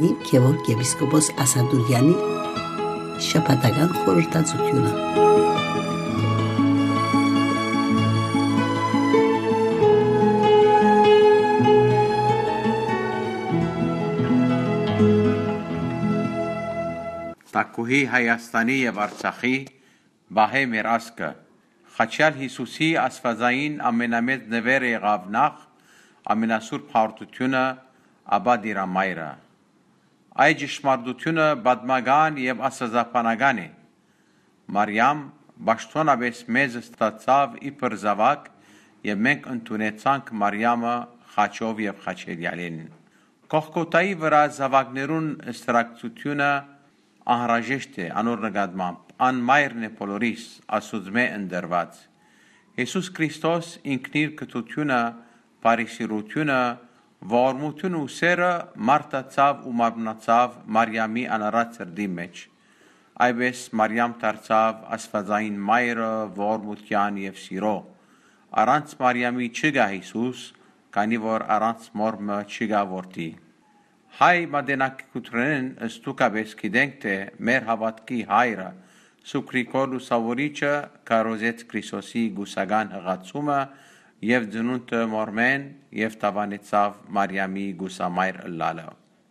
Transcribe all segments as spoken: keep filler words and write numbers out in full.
կհասկանիմ Գևորգ եպիսկոպոս Ասադուրյանի շաբաթական խորհրդածությունը։ Տակուհի Հայաստանի եւ Արցախի բահե մեր ասկը Խաչյալ Հիսուսի աստվածային ամենամեծ նվերը եղավ նախ ամենասուրբ հաղորդությունը ապա դիրամայրը։ Այդ ճշմարտությունը բադմական եւ ասազապանական է։ Մարիամ բաշտոնապես մեզ ստացավ իբր զավակ եւ մենք ընդունեցանք Մարիամը խաչով եւ խաչելյալին։ Կողքոտայի վրա զավակներուն ստրակցությունը անհրաժեշտ է անոր նկատմամբ անմայրն է բոլորիս ասուծմե ընդրված։ Հիսուս Քրիստոս ինքնիր կտությունը, բարիսիրությունը, ողորմությունը ու սերը մարտացավ ու մարմնացավ Մարիամի անարած սրտի մեջ։ Այբես Մարիամ դարձավ աստվածային մայրը ողորմության եւ սիրո։ Առանց Մարիամի չգա Հիսուս, քանի որ առանց մորմը չգա որդի։ Հայ մատենակությունն ստուկաբես գիտենք թե մեր հավատքի հայրը Սուկրիկոլ Սավորիչը կարոզեց Քրիստոսի գուսական հղացումը եւ ծնունդը մորմեն եւ տավանեցավ Մարիամի գուսամայր ըլլալը։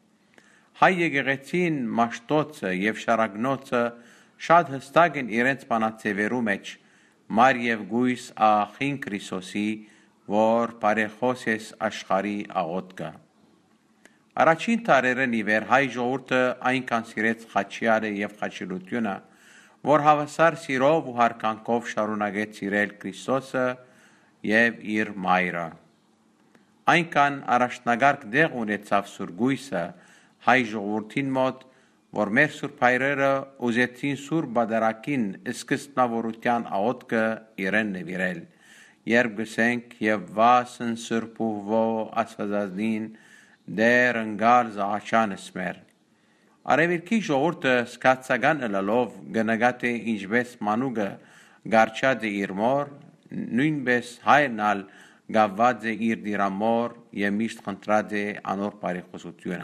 Հայ եկեղեցին մաշտոցը եւ շարագնոցը շատ հստակ են իրենց բանացևերու մեջ մար եւ գույս աղին Քրիստոսի, որ բարեխոսես աշխարի աղոտկը։ Առաջին տարերն իվեր հայ ժողովուրդը այնքան սիրեց խաչյալը եւ խաչելությունը, որ հավասար սիրով ու հարկանքով շարունակեց սիրել Քրիստոսը եւ իր մայրը։ Այնքան առաջնագարկ դեղ ունեցավ սուրգույսը հայ ժողովրդին մոտ, որ մեր սուրբ հայրերը ուզեցին սուրբ բادرակին սկզբնավորության աղոտկը իրեն նվիրել, երբ գսենք եւ վասն սուրբ ու ո աստվածածին դեր ընկալ զաղաչանս մեր։ Արևիրքի ժողովուրդը սկացական ըլալով գնագատ է ինչպես մանուկը գարչած է իր մոր, նույնպես հայրնալ գավված է իր դիրամոր եւ միշտ խնդրած է անոր բարեխոսությունը։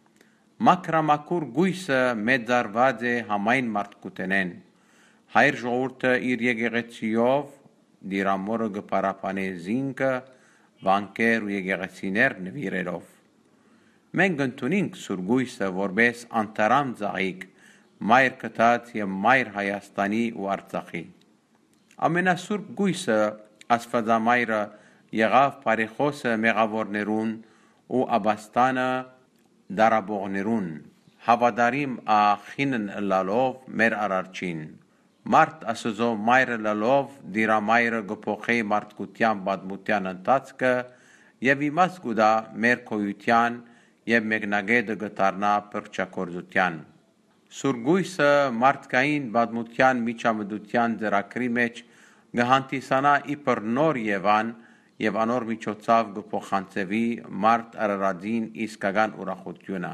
Մակրամակուր գույսը մեծարված է համայն մարդկութենեն։ Հայր ժողովուրդը իր եկեղեցիով դիրամորը գպարապանե զինքը, վանքեր ու եկեղեցիներ նվիրելով։ Մենք ընդունենք սուրգույսը որպես անտարամ ծաղիկ, մայր կտած եւ մայր Հայաստանի ու Արցախի։ Ամենասուրբ գույսը աստվածամայրը եղավ բարեխոսը մեղավորներուն ու աբաստանը դարաբողներուն, հավատարիմ աղինն ըլլալով մեր արարչին։ Մարդ ասոզո մայրը լալով դիրամայրը գփոխե մարդկության բադմության ընթացքը եւ իմաց գուտա մեր քոյության եւ մեկնագետը գտարնա պրճակորձության։ Սուրգույսը մարդկային բադմության միջամդության ձեռագրի մեջ գհանտիսանա իբր նոր Եվան եւ անոր միջոցով գփոխանցվի մարդ արարածին իսկական ուրախությունը։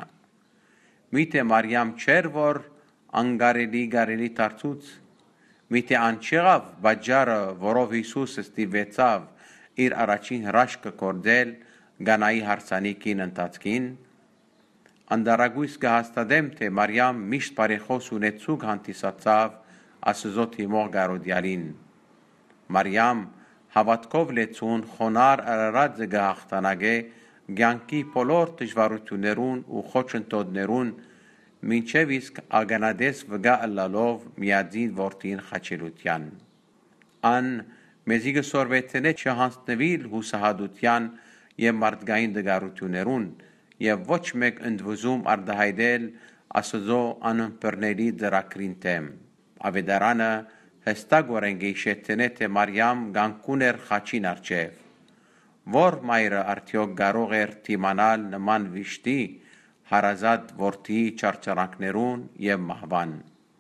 Միթե Մարիամ չեր որ անգարելի գարելի դարձուց, միթե անչեղավ բաժարը, որով Հիսուս ստիվեցավ իր առաջին հրաշքը կործել Գանայի հարսանիքին ընթացքին, անդարագույս կհաստատեմ, թե Մարիամ միշտ բարեխոս ունեցուկ հանդիսացավ Աստծո թիմող գարոդյալին։ Մարիամ հավատքով լեցուն խոնար արարածը գահտանագե գյանքի բոլոր դժվարություններուն ու խոչընդոտներուն մինչև իսկ ագանադես վգա ըլլալով միածին որդին խաչելության։ Ան մեզի գսորվեցնե չհանձնվիլ հուսահատության եւ մարդկային դգարություններուն եւ ոչ մեկ ընդվզում արդահայտել Աստծո անըմբռնելի ծրագրին թեմ։ Ավետարանը հստակորեն գեշեցնե թե Մարիամ գանկուն էր խաչին առջև, որ մայրը արդյոք կարող էր թիմանալ նման վիշտի հարազատ որդի չարչարանքներուն եւ մահվան։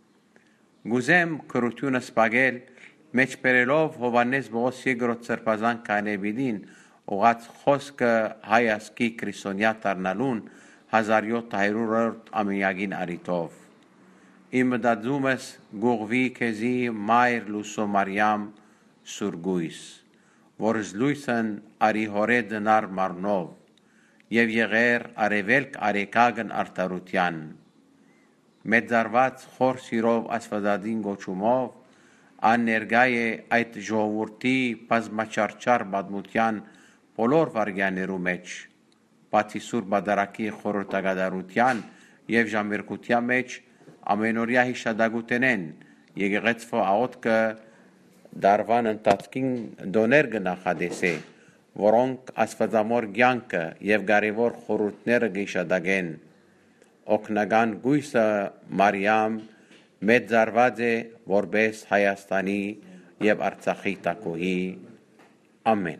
Գուզեմ քրությունը սպագել մեջբերելով Հովանես Բողոս երկրորդ սրբազան կանեբիդին ուղած խոսքը հայասկի քրիստոնյա դառնալուն հազար յոթ հարյուր ամյակին արիտով։ Իմ մտածումս գողվի քեզի մայր լուսո Մարիամ սուրգույս, որ զլույսն արի հորե դնար մարնով, եւ եղեր արևելք արեկագն արտարության մեծարված խոր սիրով աստվածադին գոչումով աներգա է այդ ժողովրդի բազմաչարչար պատմության բոլոր վարքյաներու մեջ բացի սուրբ բադարակի խորհրդագադարության եւ ժամերկության մեջ ամենօրյա հիշադակութենեն եկեղեցու աղոթքը դարվան ընթացքին դոներ գնահատեսե որոնք աստվածամոր կյանքը եւ կարեւոր խորհուրդները գիշադակեն օգնական գույսը մարիամ մեծարված է որբես Հայաստանի եւ Արցախի տակոհի ամեն